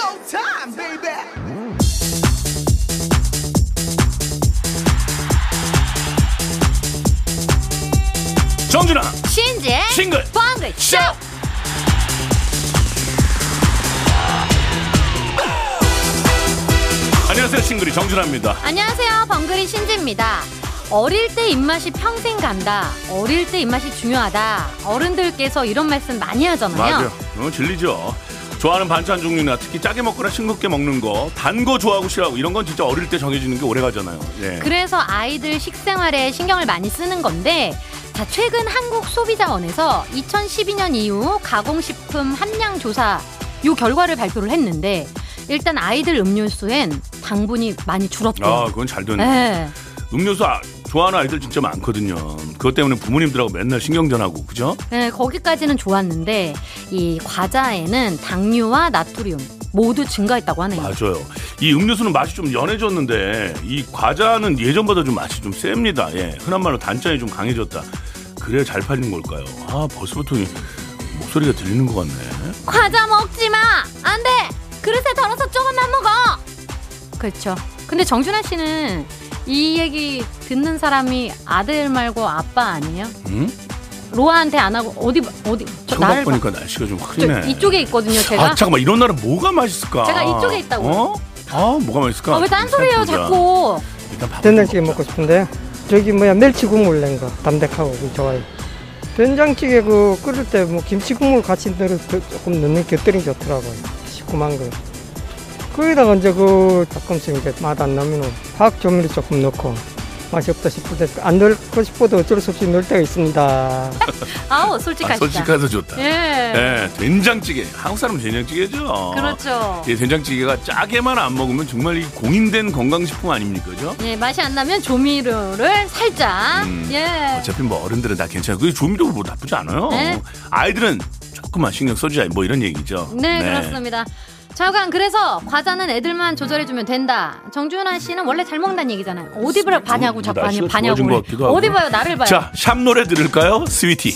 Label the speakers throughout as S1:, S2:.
S1: showtime, baby.
S2: 정준아
S3: 신지의
S2: 싱글
S3: 벙글 쇼.
S2: 안녕하세요. 싱글이 정준하입니다.
S3: 안녕하세요. 벙글이 신지입니다. 어릴 때 입맛이 평생 간다. 어릴 때 입맛이 중요하다. 어른들께서 이런 말씀 많이 하잖아요.
S2: 맞아요. 진리죠. 좋아하는 반찬 종류나 특히 짜게 먹거나 싱겁게 먹는 거, 단 거 좋아하고 싫어하고 이런 건 진짜 어릴 때 정해지는 게 오래 가잖아요. 예.
S3: 그래서 아이들 식생활에 신경을 많이 쓰는 건데, 자, 최근 한국소비자원에서 2012년 이후 가공식품 함량 조사 요 결과를 발표를 했는데, 일단 아이들 음료수엔 당분이 많이 줄었대요.
S2: 아, 그건 잘 되네.
S3: 네.
S2: 음료수 좋아하는 아이들 진짜 많거든요. 그것 때문에 부모님들하고 맨날 신경전하고, 그죠?
S3: 네, 거기까지는 좋았는데 이 과자에는 당류와 나트륨 모두 증가했다고 하네요.
S2: 맞아요. 이 음료수는 맛이 좀 연해졌는데 이 과자는 예전보다 좀 맛이 좀 셉니다. 예, 흔한 말로 단짠이 좀 강해졌다. 그래야 잘 팔리는 걸까요? 아, 벌써부터 목소리가 들리는 것 같네.
S3: 과자 먹지 마! 안 돼! 그릇에 덜어서 조금만 먹어! 그렇죠. 근데 정준하 씨는 이 얘기 듣는 사람이 아들 말고 아빠 아니에요?
S2: 응?
S3: 로아한테 안 하고 어디
S2: 창밖 보니까 날씨가 좀 흐리네.
S3: 이쪽에 있거든요, 제가.
S2: 아, 잠깐만, 이런 날은 뭐가 맛있을까?
S3: 제가 이쪽에 있다고.
S2: 어? 아, 뭐가 맛있을까?
S3: 왜 딴소리예요, 자꾸.
S2: 일단 밥
S4: 된장찌개 먹고 싶은데 저기 멸치 국물 낸 거 담백하고 좋아요. 된장찌개 끓일 때 김치 국물 같이 조금 넣는 곁들이 좋더라고요. 시큼한 거. 거기다가 이제 조금씩 이제 맛 안 나면 화학 조미료 조금 넣고 맛이 없다 싶을 때 안 넣고 싶어도 어쩔 수 없이 넣을 때가 있습니다.
S3: 아우, 솔직하시다.
S2: 솔직해서 좋다.
S3: 예.
S2: 네, 된장찌개. 한국 사람은 된장찌개죠.
S3: 그렇죠.
S2: 예, 된장찌개가 짜게만 안 먹으면 정말 이 공인된 건강식품 아닙니까, 그죠?
S3: 예, 맛이 안 나면 조미료를 살짝. 예.
S2: 어차피 뭐 어른들은 다 괜찮아요. 그 조미료 뭐 나쁘지 않아요.
S3: 네.
S2: 아이들은 조금만 신경 써주자 뭐 이런 얘기죠.
S3: 네, 그렇습니다. 잠깐, 그래서 과자는 애들만 조절해주면 된다. 정준하 씨는 원래 잘 먹는다는 얘기잖아요. 어디 봐냐고 자꾸 봐냐고. 어디 봐요, 나를 봐요.
S2: 자, 샵 노래 들을까요? 스위티.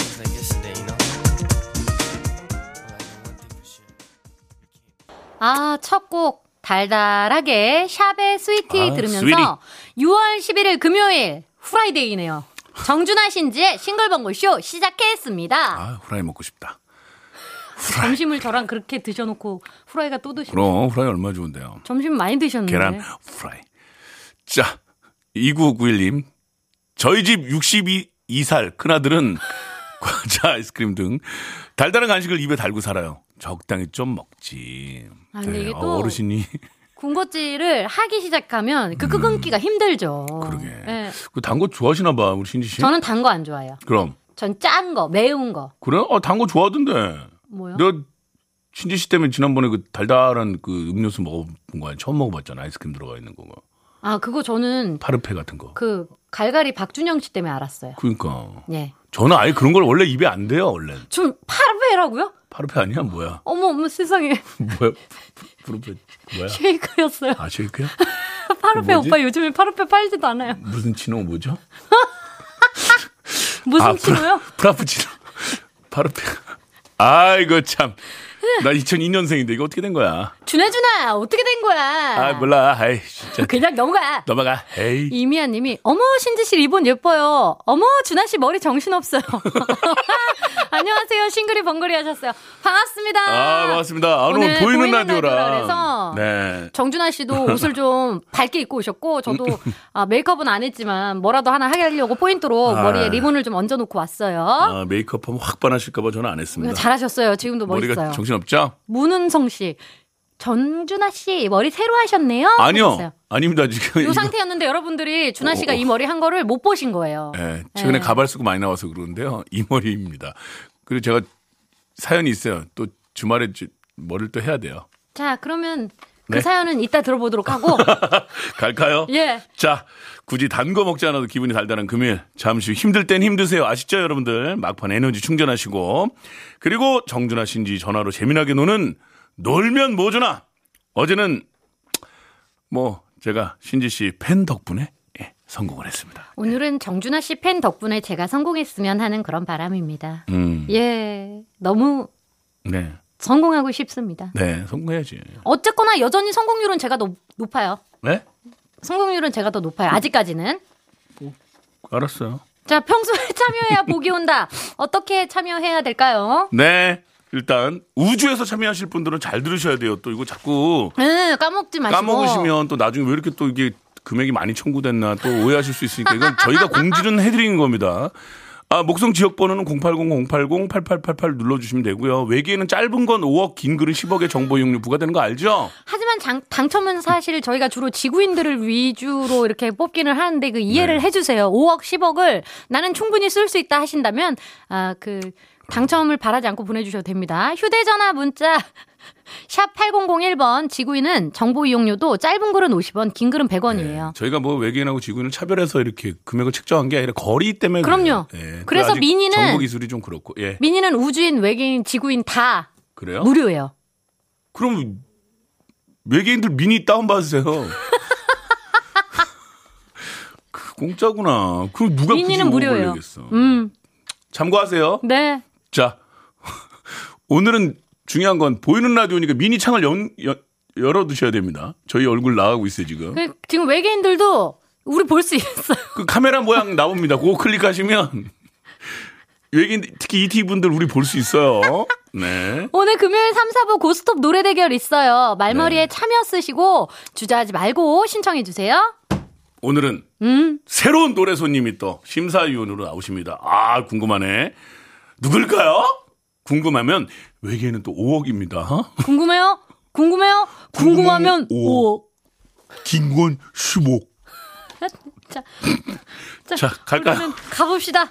S3: 아, 첫 곡 달달하게 샵의 스위티 들으면서
S2: 스위티.
S3: 6월 11일 금요일 후라이데이네요. 정준하 신지의 싱글벙글쇼 시작했습니다.
S2: 아, 후라이 먹고 싶다.
S3: 점심을 저랑 그렇게 드셔놓고 후라이가 또 드시네요.
S2: 그럼 후라이 얼마나 좋은데요.
S3: 점심 많이 드셨는데.
S2: 계란 후라이. 자, 2991님. 저희 집 62살 큰아들은 과자, 아이스크림 등 달달한 간식을 입에 달고 살아요. 적당히 좀 먹지.
S3: 아, 근데 이게 또
S2: 어르신이
S3: 군것질을 하기 시작하면 그 끊기가 힘들죠.
S2: 그러게.
S3: 네.
S2: 그 단 거 좋아하시나 봐, 우리 신지 씨.
S3: 저는 단 거 안 좋아해요.
S2: 그럼.
S3: 전 짠 거, 매운 거.
S2: 그래? 단 거 좋아하던데.
S3: 뭐요?
S2: 너 신지 씨 때문에 지난번에 그 달달한 그 음료수 먹어본 거 아니야? 처음 먹어봤잖아. 아이스크림 들어가 있는 거.
S3: 아, 그거 저는
S2: 파르페 같은 거.
S3: 그 갈갈이 박준영 씨 때문에 알았어요.
S2: 그러니까.
S3: 예.
S2: 저는 아예 그런 걸 원래 입에 안 대요, 원래.
S3: 좀 파르페라고요?
S2: 파르페 아니야? 뭐야?
S3: 어머 세상에.
S2: 뭐야? 파르페 뭐야?
S3: 쉐이크였어요.
S2: 아, 쉐이크야?
S3: 파르페
S2: 뭐지?
S3: 오빠 요즘에 파르페 팔지도 않아요.
S2: 무슨 치노 뭐죠?
S3: 무슨 치노요?
S2: 프라푸치노. 파르페. 아이고 참. 나 2002년생인데 이거 어떻게 된 거야?
S3: 준아 어떻게 된 거야?
S2: 아, 몰라. 아이, 진짜.
S3: 그냥 넘어가.
S2: 넘어가. 에이.
S3: 이미아님이 어머 신지 씨 리본 예뻐요. 어머 준하 씨 머리 정신 없어요. 안녕하세요. 싱글이 벙글이 하셨어요. 반갑습니다.
S2: 아, 반갑습니다. 아, 오늘 보이는 라디오라.
S3: 그래서
S2: 네.
S3: 정준하 씨도 옷을 좀 밝게 입고 오셨고 저도 메이크업은 안 했지만 뭐라도 하나 하려고 포인트로 머리에 리본을 좀 얹어놓고 왔어요.
S2: 아, 메이크업하면 확 반하실까봐 저는 안 했습니다.
S3: 잘하셨어요. 지금도
S2: 머리가
S3: 멋있어요.
S2: 정신없죠?
S3: 문은성 씨. 정준하 씨 머리 새로 하셨네요.
S2: 아니요.
S3: 하셨어요.
S2: 아닙니다. 지금
S3: 이 상태였는데 여러분들이 준하 씨가 이 머리 한 거를 못 보신 거예요.
S2: 네, 최근에 가발 쓰고 많이 나와서 그러는데요. 이 머리입니다. 그리고 제가 사연이 있어요. 또 주말에 머리를 또 해야 돼요.
S3: 자, 그러면 그
S2: 네?
S3: 사연은 이따 들어보도록 하고.
S2: 갈까요?
S3: 예.
S2: 자, 굳이 단 거 먹지 않아도 기분이 달달한 금요일. 잠시 힘들 땐 힘드세요. 아시죠, 여러분들? 막판 에너지 충전하시고. 그리고 정준하 신지 전화로 재미나게 노는 놀면 뭐주나. 어제는 제가 신지 씨 팬 덕분에 성공을 했습니다.
S3: 오늘은 정준하 씨 팬 덕분에 제가 성공했으면 하는 그런 바람입니다. 예. 너무
S2: 네.
S3: 성공하고 싶습니다.
S2: 네, 성공해야지.
S3: 어쨌거나 여전히 성공률은 제가 높아요.
S2: 네?
S3: 성공률은 제가 더 높아요. 아직까지는.
S2: 알았어요.
S3: 자, 평소에 참여해야 복이 온다. 어떻게 참여해야 될까요?
S2: 네. 일단 우주에서 참여하실 분들은 잘 들으셔야 돼요. 또 이거 자꾸
S3: 까먹지 마시고.
S2: 까먹으시면 또 나중에 왜 이렇게 또 이게 금액이 많이 청구됐나 또 오해하실 수 있으니까 이건 저희가 공지는 해드리는 겁니다. 목성 지역번호는 080-080-8888 눌러주시면 되고요. 외계에는 짧은 건 5억, 긴 글은 10억의 정보 이용료 부과되는 거 알죠?
S3: 하지만 당첨은 사실 저희가 주로 지구인들을 위주로 이렇게 뽑기는 하는데 그 이해를 해주세요. 5억, 10억을 나는 충분히 쓸 수 있다 하신다면 당첨을 바라지 않고 보내주셔도 됩니다. 휴대전화 문자 샵 8001번 지구인은 정보 이용료도 짧은 글은 50원, 긴 글은 100원이에요.
S2: 네, 저희가 뭐 외계인하고 지구인을 차별해서 이렇게 금액을 책정한 게 아니라 거리 때문에
S3: 그럼요.
S2: 네,
S3: 그래서 미니는
S2: 정보 기술이 좀 그렇고. 예.
S3: 미니는 우주인, 외계인, 지구인 다
S2: 그래요?
S3: 무료예요.
S2: 그럼 외계인들 미니 다운 받으세요. 공짜구나. 그럼 누가
S3: 미니는 무료예요.
S2: 참고하세요.
S3: 네.
S2: 자, 오늘은 중요한 건 보이는 라디오니까 미니 창을 열어두셔야 됩니다. 저희 얼굴 나가고 있어요, 지금.
S3: 지금 외계인들도 우리 볼 수 있어요.
S2: 그 카메라 모양 나옵니다. 그거 클릭하시면 외계인, 특히 ET 분들 우리 볼 수 있어요. 네.
S3: 오늘 금요일 3, 4부 고스톱 노래 대결 있어요. 말머리에 참여 쓰시고 주저하지 말고 신청해 주세요.
S2: 오늘은 새로운 노래 손님이 또 심사위원으로 나오십니다. 궁금하네. 누굴까요? 궁금하면 외계에는 또 5억입니다.
S3: 궁금해요? 궁금하면 5억.
S2: 긴 건 15억. 자, 갈까요?
S3: 가봅시다.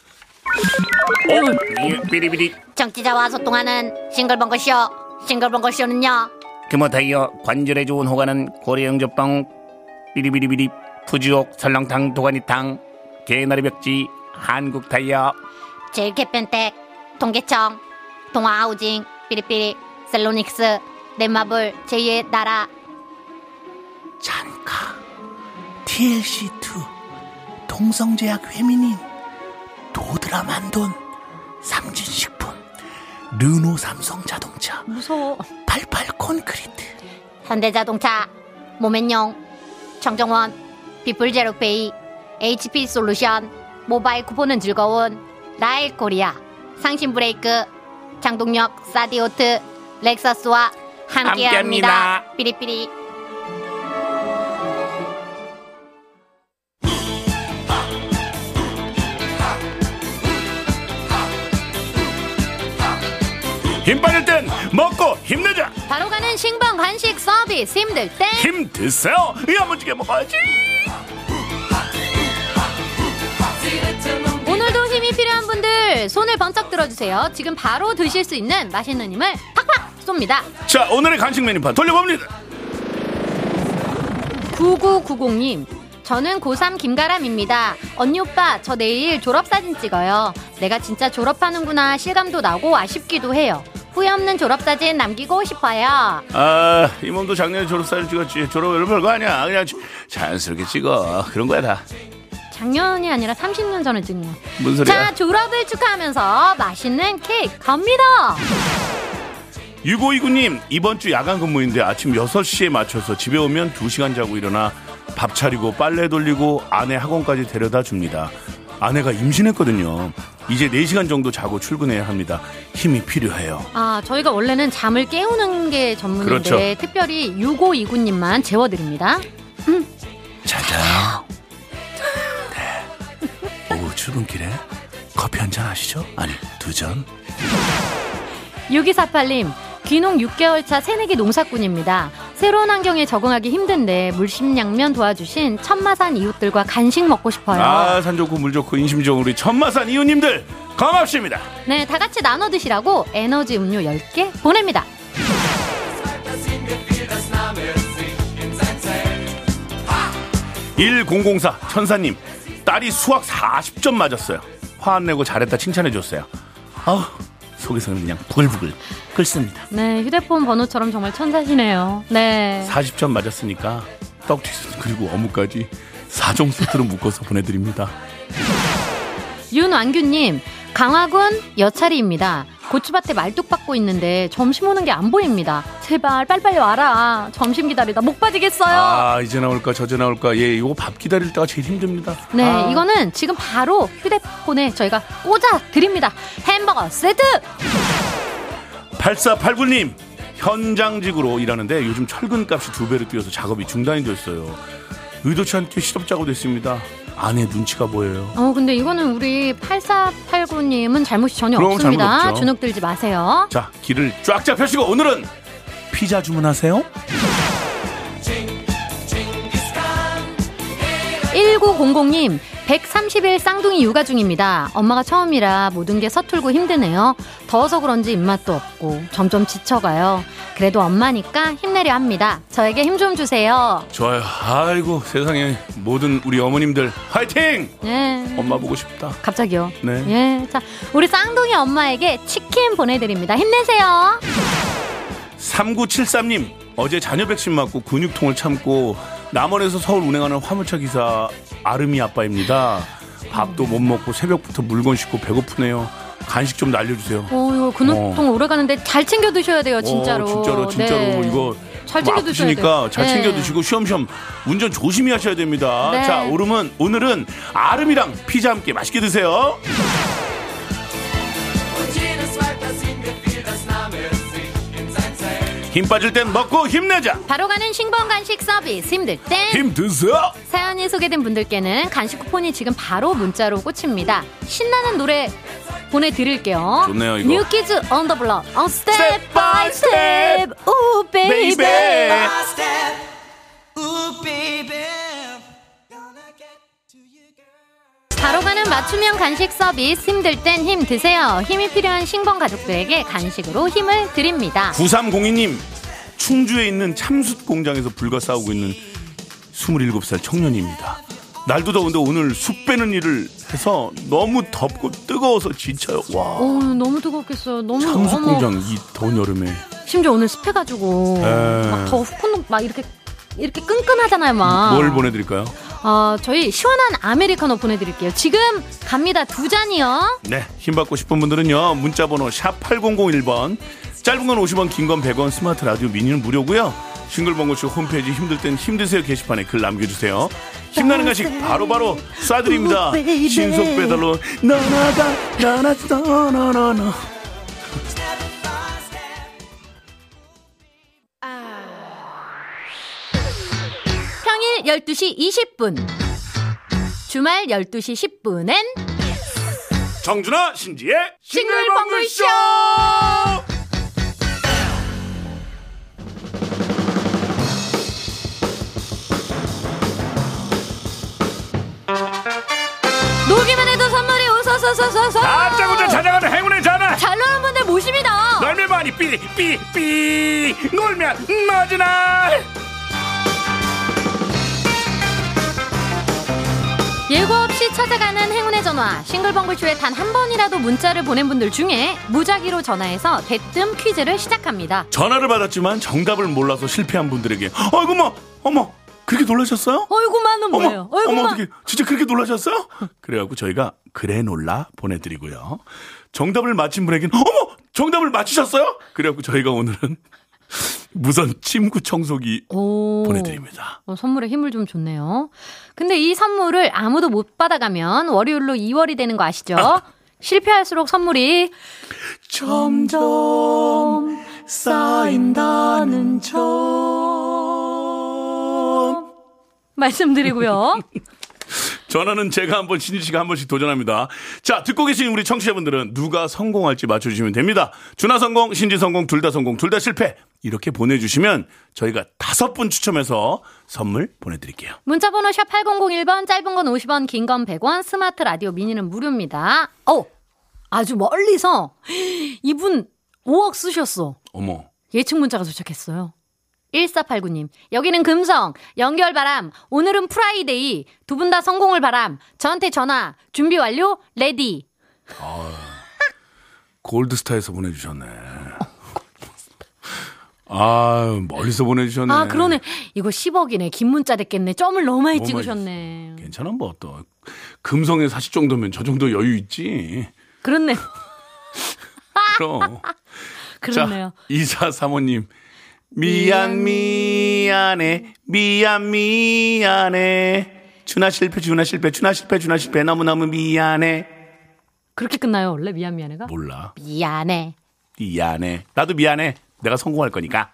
S2: 비리비리.
S1: 정치자와 소통하는 싱글벙글쇼. 싱글벙글쇼는요,
S5: 금호타이어 관절에 좋은 호가는 고래영접방 비리비리비리 푸주옥 설렁탕 도가니탕 개나리 벽지 한국타이어
S1: 제일캐펜텍 통계청 동아하우징 삐리삐리 셀로닉스 넷마블 제2의 나라
S5: 잔카 TLC2 동성제약 회민인 도드라만돈 삼진식품 르노 삼성자동차
S3: 무서워
S5: 88 콘크리트
S1: 현대자동차 모멘용 청정원 비플제로페이 HP솔루션 모바일 쿠폰은 즐거운 라일코리아 상신브레이크 장동력 사디오트 렉서스와 함께합니다. 삐리삐리.
S2: 힘 빠질 땐 먹고 힘내자.
S3: 바로 가는 싱벙 간식 서비스. 힘들 땐
S2: 힘 드세요. 야무지게 먹어야지.
S3: 오늘도 힘이 필요한 분들 손을 번쩍 들어주세요. 지금 바로 드실 수 있는 맛있는 힘을 팍팍 쏩니다.
S2: 자, 오늘의 간식 메뉴판 돌려봅니다.
S3: 9990님, 저는 고3 김가람입니다. 언니 오빠, 저 내일 졸업사진 찍어요. 내가 진짜 졸업하는구나 실감도 나고 아쉽기도 해요. 후회 없는 졸업사진 남기고 싶어요.
S2: 이 몸도 작년에 졸업사진 찍었지. 졸업을 별거 아니야. 그냥 자연스럽게 찍어. 그런 거야 다.
S3: 작년이 아니라 30년 전에 찍은 거.
S2: 뭔 소리야?
S3: 자, 졸업을 축하하면서 맛있는 케이크 갑니다.
S2: 6529님, 이번 주 야간 근무인데 아침 6시에 맞춰서 집에 오면 2시간 자고 일어나 밥 차리고 빨래 돌리고 아내 학원까지 데려다 줍니다. 아내가 임신했거든요. 이제 4시간 정도 자고 출근해야 합니다. 힘이 필요해요.
S3: 저희가 원래는 잠을 깨우는 게 전문인데
S2: 그렇죠.
S3: 특별히 6529님만 재워드립니다.
S2: 잘 자요. 네. 오후 출근길에 커피 한잔 하시죠? 아니, 2잔.
S3: 6248님, 귀농 6개월 차 새내기 농사꾼입니다. 새로운 환경에 적응하기 힘든데 물심양면 도와주신 천마산 이웃들과 간식 먹고 싶어요.
S2: 산 좋고 물 좋고 인심 좋은 우리 천마산 이웃님들 고맙습니다.
S3: 네, 다 같이 나눠 드시라고 에너지 음료 10개 보냅니다.
S2: (1004) 천사님, 딸이 수학 40점 맞았어요. 화 안 내고 잘했다 칭찬해줬어요. 속에서는 그냥 부글부글 끓습니다.
S3: 네, 휴대폰 번호처럼 정말 천사시네요. 네.
S2: 40점 맞았으니까 떡 튀김 그리고 어묵까지 4종 세트로 묶어서 보내드립니다.
S3: 윤완규님, 강화군 여차리입니다. 고추밭에 말뚝 박고 있는데 점심 오는 게 안 보입니다. 제발 빨리빨리 와라. 점심 기다리다 목 빠지겠어요.
S2: 아, 이제 나올까 저제 나올까. 예, 이거 밥 기다릴 때가 제일 힘듭니다.
S3: 네, 이거는 지금 바로 휴대폰에 저희가 꽂아 드립니다. 햄버거 세트.
S2: 8489님, 현장직으로 일하는데 요즘 철근값이 2배로 뛰어서 작업이 중단이 됐어요. 의도치 않게 실업자가 됐습니다. 아내 눈치가 보여요.
S3: 근데 이거는 우리 8489님은 잘못이 전혀
S2: 그럼
S3: 없습니다.
S2: 잘못 없죠.
S3: 주눅 들지 마세요.
S2: 자, 길을 쫙 잡혀시고 오늘은 피자 주문하세요.
S3: 1900님 130일 쌍둥이 육아 중입니다. 엄마가 처음이라 모든 게 서툴고 힘드네요. 더워서 그런지 입맛도 없고 점점 지쳐가요. 그래도 엄마니까 힘내려 합니다. 저에게 힘 좀 주세요.
S2: 좋아요. 아이고, 세상에 모든 우리 어머님들 화이팅!
S3: 네.
S2: 엄마 보고 싶다.
S3: 갑자기요.
S2: 네.
S3: 예. 자, 우리 쌍둥이 엄마에게 치킨 보내드립니다. 힘내세요.
S2: 3973님, 어제 자녀 백신 맞고 근육통을 참고 남원에서 서울 운행하는 화물차 기사 아름이 아빠입니다. 밥도 못 먹고 새벽부터 물건 싣고 배고프네요. 간식 좀 날려주세요.
S3: 이거 근육통 오래 가는데 잘 챙겨 드셔야 돼요, 진짜로.
S2: 진짜로
S3: 네.
S2: 이거
S3: 잘 챙겨 드셔야
S2: 아프시니까
S3: 돼요.
S2: 잘 챙겨 드시고 쉬엄쉬엄 운전 조심히 하셔야 됩니다.
S3: 네.
S2: 자, 오늘은 아름이랑 피자 함께 맛있게 드세요. 힘 빠질 땐 먹고 힘내자.
S3: 바로 가는 신번 간식 서비스 힘들 땐
S2: 힘 드세요.
S3: 사연이 소개된 분들께는 간식 쿠폰이 지금 바로 문자로 꽂힙니다. 신나는 노래 보내드릴게요.
S2: 좋네요, 이거.
S3: 뉴키즈 on the block, step by step, 오 베이비. 바로 가는 맞춤형 간식 서비스 힘들 땐 힘 드세요. 힘이 필요한 신번 가족들에게 간식으로 힘을 드립니다.
S2: 9302님, 충주에 있는 참숯 공장에서 불과 싸우고 있는 27살 청년입니다. 날도 더운데 오늘 숯 빼는 일을 해서 너무 덥고 뜨거워서 지쳐요. 와,
S3: 너무 뜨겁겠어요. 너무
S2: 참숯 공장 이 더운 여름에.
S3: 심지어 오늘 습해가지고 막 더 후끈 막 이렇게 끈끈하잖아요, 막.
S2: 뭘 보내드릴까요?
S3: 저희 시원한 아메리카노 보내드릴게요. 지금 갑니다. 2잔이요.
S2: 네, 힘받고 싶은 분들은요, 문자번호 샵 8001번, 짧은 건 50원, 긴 건 100원, 스마트 라디오 미니는 무료고요. 싱글벙글쇼 홈페이지 힘들 땐 힘드세요 게시판에 글 남겨주세요. 힘나는 간식 바로바로 쏴드립니다. 신속 배달로 너나가 너나서 너너너.
S3: 평일 12시 20분, 주말 12시 10분엔
S2: 정준하 신지의
S3: 싱글벙글쇼. 놀기만 해도 선물이 우서서서서서.
S2: 다짜고짜 찾아가는 행운의 전화.
S3: 잘 노는 분들 모십니다.
S2: 놀면 많이 삐삐삐 놀면 마지날.
S3: 예고 없이 찾아가는 행운의 전화. 싱글벙글쇼에 단 한 번이라도 문자를 보낸 분들 중에 무작위로 전화해서 대뜸 퀴즈를 시작합니다.
S2: 전화를 받았지만 정답을 몰라서 실패한 분들에게 어이구 어머 그렇게 놀라셨어요?
S3: 어이구만은 뭐예요?
S2: 어머 어떻게 진짜 그렇게 놀라셨어요? 그래갖고 저희가 그래 놀라 보내드리고요. 정답을 맞힌 분에게는 어머 정답을 맞히셨어요? 그래갖고 저희가 오늘은 무선 침구 청소기 보내드립니다.
S3: 선물에 힘을 좀 줬네요. 근데 이 선물을 아무도 못 받아가면 월요일로 2월이 되는 거 아시죠? 실패할수록 선물이
S2: 점점 쌓인다는 점.
S3: 말씀드리고요.
S2: 전화는 제가 한 번, 신지 씨가 한 번씩 도전합니다. 자, 듣고 계신 우리 청취자분들은 누가 성공할지 맞춰주시면 됩니다. 준하 성공, 신지 성공, 둘 다 성공, 둘 다 실패. 이렇게 보내주시면 저희가 5분 추첨해서 선물 보내드릴게요.
S3: 문자번호 샵 8001번, 짧은 건 50원, 긴 건 100원, 스마트 라디오 미니는 무료입니다. 아주 멀리서 이분 5억 쓰셨어.
S2: 어머.
S3: 예측 문자가 도착했어요. 1489님, 여기는 금성, 연결 바람, 오늘은 프라이데이, 두 분 다 성공을 바람, 저한테 전화, 준비 완료, 레디.
S2: 골드스타에서 보내주셨네. 멀리서 보내주셨네.
S3: 그러네. 이거 10억이네. 긴 문자 됐겠네. 점을 너무 많이 찍으셨네.
S2: 괜찮아, 뭐, 또. 금성에 사실 정도면 저 정도 여유 있지.
S3: 그렇네.
S2: 그럼.
S3: 그렇네요.
S2: 자, 2435님. 미안해. 준아 실패. 너무너무 미안해.
S3: 그렇게 끝나요, 원래? 미안해가?
S2: 몰라.
S3: 미안해.
S2: 나도 미안해. 내가 성공할 거니까.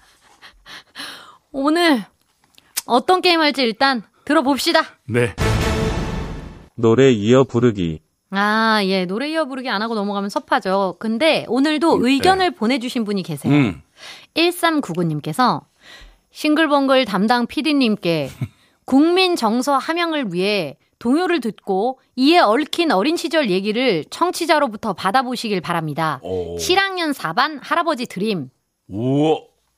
S3: 오늘 어떤 게임 할지 일단 들어봅시다.
S2: 네.
S6: 노래 이어 부르기.
S3: 아, 예. 노래 이어 부르기 안 하고 넘어가면 섭하죠. 근데 오늘도 의견을 보내주신 분이 계세요. 1399님께서 싱글벙글 담당 PD님께 국민 정서 함양을 위해 동요를 듣고 이에 얽힌 어린 시절 얘기를 청취자로부터 받아보시길 바랍니다. 7학년 4반 할아버지 드림.
S2: 우와.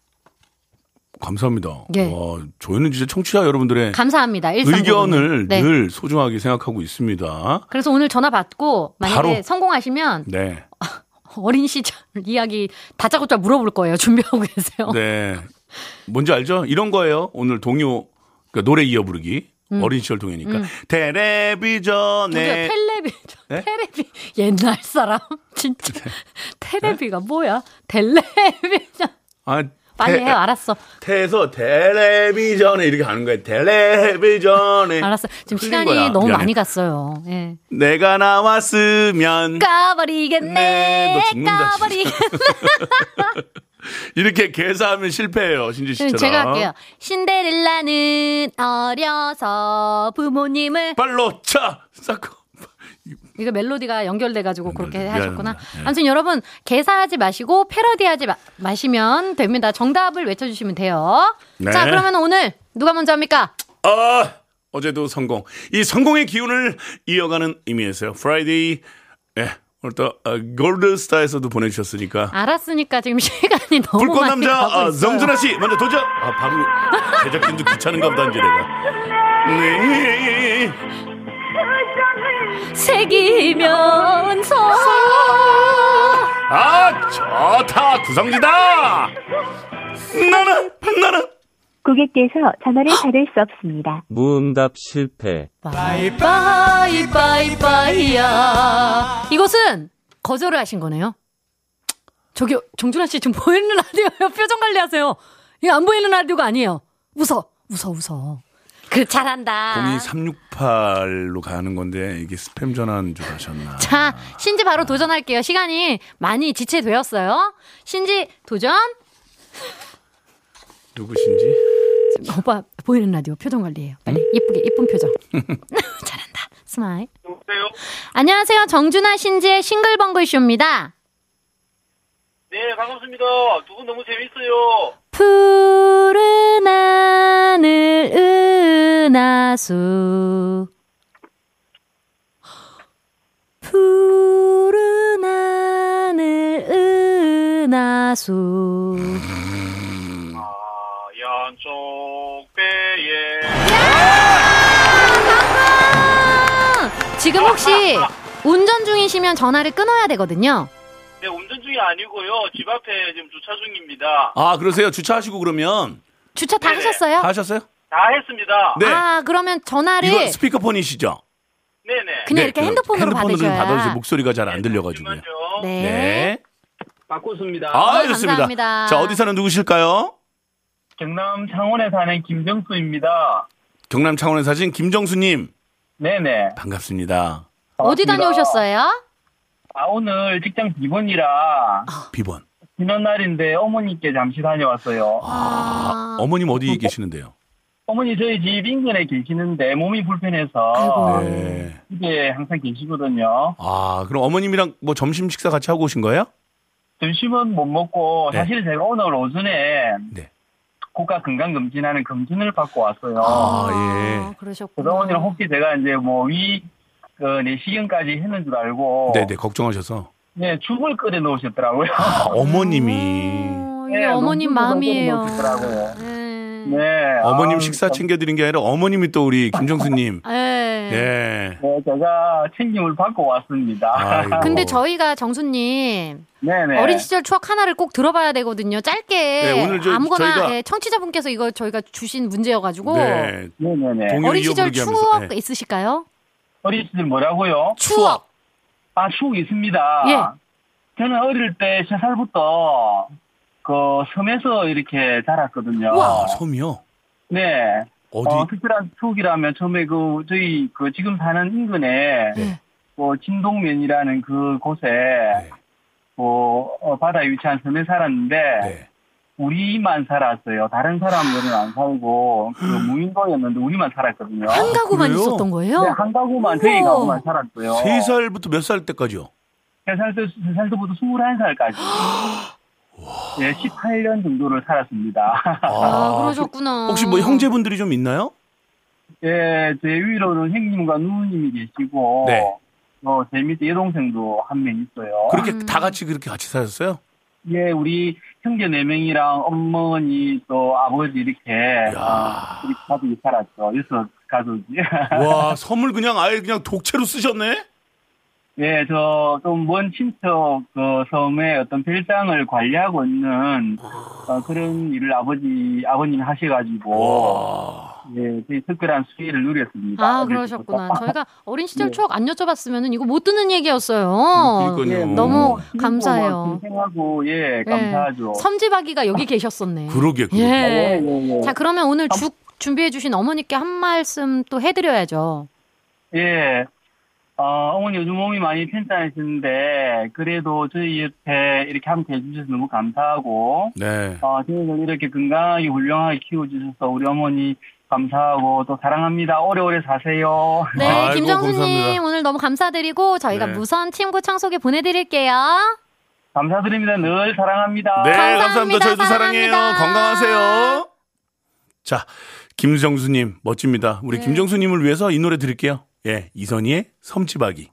S2: 감사합니다.
S3: 네.
S2: 와, 저희는 진짜 청취자 여러분들의
S3: 감사합니다. 1399님.
S2: 의견을
S3: 네.
S2: 늘 소중하게 생각하고 있습니다.
S3: 그래서 오늘 전화 받고 만약에
S2: 바로.
S3: 성공하시면
S2: 네.
S3: 어린 시절 이야기 다짜고짜 물어볼 거예요. 준비하고 계세요.
S2: 네. 뭔지 알죠? 이런 거예요. 오늘 동요, 그러니까 노래 이어 부르기. 어린 시절 동요니까. 텔레비전에.
S3: 텔레비전.
S2: 네?
S3: 테레비. 옛날 사람. 진짜. 테레비가 뭐야? 텔레비전.
S2: 아,
S3: 빨리 해요. 알았어.
S2: 태에서 텔레비전에 이렇게 가는 거예요. 텔레비전에.
S3: 알았어. 지금
S2: 틀린
S3: 시간이
S2: 거야.
S3: 너무
S2: 미안해.
S3: 많이 갔어요. 예.
S2: 내가 나왔으면.
S3: 까버리겠네.
S2: 너 죽는다, 진짜.
S3: 까버리겠네.
S2: 이렇게 개사하면 실패해요. 신지 씨처럼.
S3: 제가 할게요. 신데렐라는 어려서 부모님을.
S2: 발로 차! 쌓고.
S3: 이거 멜로디가 연결돼가지고 그렇게
S2: 미안합니다.
S3: 하셨구나.
S2: 네.
S3: 아무튼 여러분 개사하지 마시고 패러디하지 마시면 됩니다. 정답을 외쳐주시면 돼요.
S2: 네.
S3: 자, 그러면 오늘 누가 먼저 합니까?
S2: 어제도 성공. 이 성공의 기운을 이어가는 의미에서요. 프라이데이. 예. 오늘 또 골드스타에서도 보내주셨으니까.
S3: 알았으니까 지금 시간이 너무
S2: 불꽃
S3: 많이
S2: 남자
S3: 가고 있어요.
S2: 정준하 씨 먼저 도전. 바로 제작진도 귀찮은가 보다 이제 내가. 네.
S3: 새기면서
S2: 좋다 구성지다. 나는
S7: 고객께서 전화를 받을 수 없습니다.
S6: 무응답 실패.
S3: 바이바이바이바이야. 이것은 거절을 하신 거네요. 저기 정준하 씨 지금 보이는 라디오요. 표정 관리하세요. 이거 안 보이는 라디오가 아니에요. 웃어. 그 잘한다.
S2: 02368로 가는 건데 이게 스팸 전화인 줄 아셨나?
S3: 자, 신지 바로 도전할게요. 시간이 많이 지체되었어요. 신지 도전.
S2: 누구신지?
S3: 오빠 보이는 라디오 표정 관리해요. 빨리 예쁜 표정. 잘한다. 스마일.
S8: 여보세요?
S3: 안녕하세요. 정준하 신지의 싱글벙글 쇼입니다.
S8: 네, 반갑습니다. 두 분 너무 재밌어요.
S3: 푸른 하늘 은하수 푸른 하늘 은하수
S8: 양쪽 배에.
S3: 지금 혹시 운전 중이시면 전화를 끊어야 되거든요.
S8: 네, 운전 중이 아니고요. 집 앞에 지금 주차 중입니다.
S2: 그러세요. 주차하시고 그러면
S3: 주차 다
S8: 네네.
S3: 하셨어요?
S2: 다 하셨어요?
S8: 다 했습니다.
S2: 네.
S3: 그러면 전화를
S2: 이거 스피커폰이시죠?
S8: 네네.
S3: 그냥 이렇게 핸드폰으로
S2: 좀
S3: 받으셔야.
S2: 받아주세요. 목소리가 잘 안 들려가지고요.
S8: 잠시만요.
S3: 네.
S8: 바꿨습니다.
S2: 좋습니다.
S3: 감사합니다.
S2: 자, 어디 사는 누구실까요?
S8: 경남 창원에 사는 김정수입니다.
S2: 경남 창원에 사신 김정수님.
S8: 네네.
S2: 반갑습니다.
S3: 어디 다녀오셨어요?
S8: 오늘 직장 비번이라
S2: 비번.
S8: 지난 날인데 어머니께 잠시 다녀왔어요.
S2: 어머님 어디 계시는데요?
S8: 어머니 저희 집 인근에 계시는데 몸이 불편해서
S3: 아이고.
S2: 네.
S8: 집에 항상 계시거든요.
S2: 그럼 어머님이랑 뭐 점심 식사 같이 하고 오신 거예요?
S8: 점심은 못 먹고
S2: 네.
S8: 사실 제가 오늘 오전에
S2: 네.
S8: 국가 건강검진하는 검진을 받고 왔어요.
S2: 예.
S3: 그러셨구나.
S8: 그래서 오늘 혹시 제가 이제 뭐 내시경까지 했는 줄 알고
S2: 네네, 걱정하셔서.
S8: 네, 죽을 끓여 놓으셨더라고요.
S2: 어머님이.
S3: 이게
S8: 네,
S3: 어머님
S8: 너무
S3: 마음이에요.
S8: 놓으셨더라고요.
S3: 네.
S8: 네.
S2: 어머님 식사 챙겨드린 게 아니라 어머님이 또 우리 김정수님.
S3: 네.
S2: 네.
S8: 네, 제가 챙김을 받고 왔습니다.
S2: 아이고.
S3: 근데 저희가 정수님
S8: 네네.
S3: 어린 시절 추억 하나를 꼭 들어봐야 되거든요. 짧게
S2: 네, 오늘
S3: 아무거나
S2: 저희가
S3: 청취자분께서 이거 저희가 주신 문제여가지고
S2: 네.
S8: 네네네.
S2: 동요
S3: 어린 시절
S2: 이어부르기
S3: 추억
S2: 하면서, 네.
S3: 있으실까요?
S8: 어린 시절 뭐라고요?
S3: 추억.
S8: 추억 있습니다.
S3: 예.
S8: 저는 어릴 때 3살부터 그 섬에서 이렇게 자랐거든요.
S2: 와, 섬이요?
S8: 네.
S2: 어디?
S8: 특별한 추억이라면 처음에 저희 지금 사는 인근에 진동면이라는 그 곳에 바다에 위치한 섬에 살았는데
S2: 네.
S8: 우리만 살았어요. 다른 사람들은 안 살고 그 무인도였는데 우리만 살았거든요.
S3: 한 가구만
S2: 그래요?
S3: 있었던 거예요?
S8: 네, 한 가구만 저희 가구만 살았어요.
S2: 3살부터 몇 살 때까지요?
S8: 3살부터 21살까지. 네, 18년 정도를 살았습니다.
S3: 그러셨구나.
S2: 혹시 뭐 형제분들이 좀 있나요?
S8: 예, 제 위로는 형님과 누님이 계시고,
S2: 네.
S8: 제 밑에 여동생도 한 명 있어요.
S2: 그렇게 다 같이 그렇게 같이 사셨어요?
S8: 예, 우리 형제 4명이랑 어머니 또 아버지 이렇게 우리 가족이 살았죠. 6 가족이.
S2: 와, 섬을 그냥 아예 그냥 독채로 쓰셨네?
S8: 예, 좀 먼 친척 섬의 어떤 별장을 관리하고 있는 그런 일을 아버님이 하셔가지고 예, 되게 특별한 수위를 누렸습니다.
S3: 그러셨구나. 저희가 어린 시절 추억 안 여쭤봤으면 이거 못 듣는 얘기였어요.
S2: 그러니까요.
S3: 너무 감사해요.
S8: 생하고 감사하죠.
S3: 섬지박이가 여기 계셨었네.
S2: 그러게.
S3: 예. 자, 그러면 오늘 죽 준비해주신 어머니께 한 말씀 또 해드려야죠.
S8: 예. 어머니 요즘 몸이 많이 편찮으시는데 그래도 저희 옆에 이렇게 함께 해주셔서 너무 감사하고
S2: 네.
S8: 저희를 이렇게 건강하게 훌륭하게 키워주셔서 우리 어머니 감사하고 또 사랑합니다. 오래오래 사세요.
S3: 네,
S2: 아이고,
S3: 김정수님
S2: 감사합니다.
S3: 오늘 너무 감사드리고 저희가
S2: 네.
S3: 무선 친구 청소기 보내드릴게요.
S8: 감사드립니다. 늘 사랑합니다.
S2: 네,
S3: 감사합니다.
S2: 감사합니다. 저희도 사랑해요.
S3: 사랑합니다.
S2: 건강하세요. 자, 김정수님 멋집니다. 우리
S3: 네.
S2: 김정수님을 위해서 이 노래 드릴게요. 예, 이선희의 섬지박이.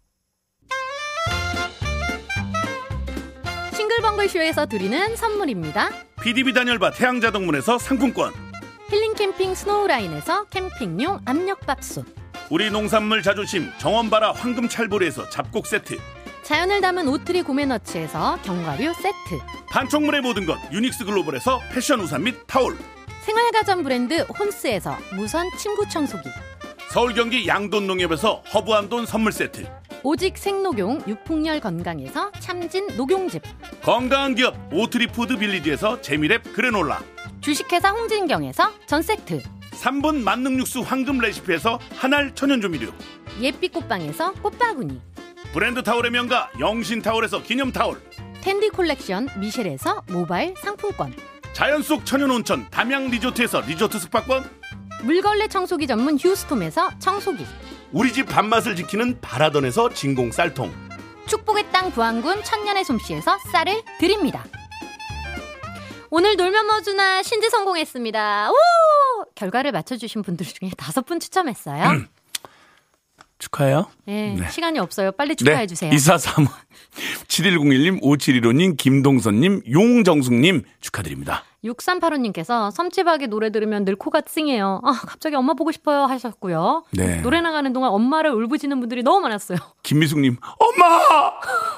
S3: 싱글벙글쇼에서 드리는 선물입니다.
S2: PDB 단열바 태양자동문에서 상품권,
S3: 힐링캠핑 스노우라인에서 캠핑용 압력밥솥,
S2: 우리 농산물 자존심 정원바라 황금찰보리에서 잡곡 세트,
S3: 자연을 담은 오트리 고메너츠에서 견과류 세트,
S2: 판촉물의 모든 것 유닉스 글로벌에서 패션 우산 및 타올,
S3: 생활가전 브랜드 혼스에서 무선 침구 청소기,
S2: 서울 경기 양돈농협에서 허브암돈 선물 세트,
S3: 오직 생녹용 유풍열 건강에서 참진 녹용즙,
S2: 건강한 기업 오트리푸드 빌리지에서 재미랩 그래놀라,
S3: 주식회사 홍진경에서 전세트,
S2: 3분 만능육수 황금 레시피에서 한알 천연조미료,
S3: 예빛 꽃방에서 꽃바구니,
S2: 브랜드 타올의 명가 영신타올에서 기념타올,
S3: 텐디 콜렉션 미셸에서 모바일 상품권,
S2: 자연 속 천연온천 담양 리조트에서 리조트 숙박권,
S3: 물걸레 청소기 전문 휴스톰에서 청소기,
S2: 우리 집 밥맛을 지키는 바라던에서 진공 쌀통,
S3: 축복의 땅 부안군 천년의 솜씨에서 쌀을 드립니다. 오늘 놀면 뭐주나 신지 성공했습니다. 오! 결과를 맞춰주신 분들 중에 5분 추첨했어요.
S2: 축하해요.
S3: 네,
S2: 네.
S3: 시간이 없어요. 빨리 축하해주세요.
S2: 2435 7101님 5715님 김동선님 용정숙님 축하드립니다.
S3: 6385님께서 섬지박이 노래 들으면 늘 코가 찡해요. 갑자기 엄마 보고 싶어요 하셨고요.
S2: 네.
S3: 노래 나가는 동안 엄마를 울부짖는 분들이 너무 많았어요.
S2: 김미숙님 엄마!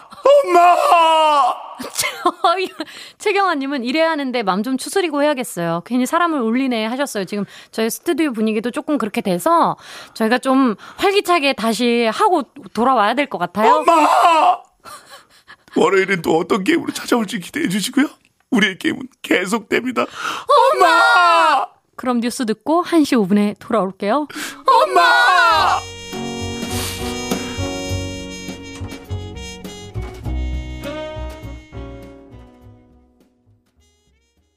S3: 최경환님은 이래야 하는데 맘 좀 추스리고 해야겠어요. 괜히 사람을 울리네 하셨어요. 지금 저희 스튜디오 분위기도 조금 그렇게 돼서 저희가 좀 활기차게 다시 하고 돌아와야 될 것 같아요.
S2: 엄마! 월요일은 또 어떤 게임으로 찾아올지 기대해 주시고요. 우리의 게임은 계속됩니다. 엄마!
S3: 그럼 뉴스 듣고 1시 5분에 돌아올게요.
S2: 엄마!